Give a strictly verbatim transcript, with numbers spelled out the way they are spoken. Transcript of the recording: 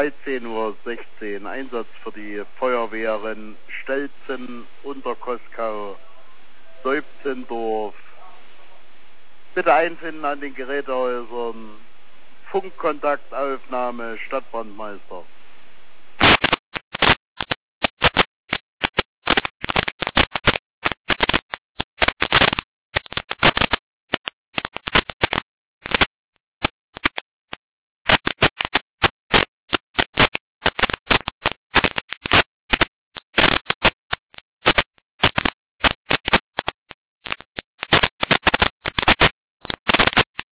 dreizehn Uhr sechzehn. Einsatz für die Feuerwehren Stelzen, Unterkoskau, Seufzendorf. Bitte einfinden an den Gerätehäusern. Funkkontaktaufnahme, Stadtbrandmeister.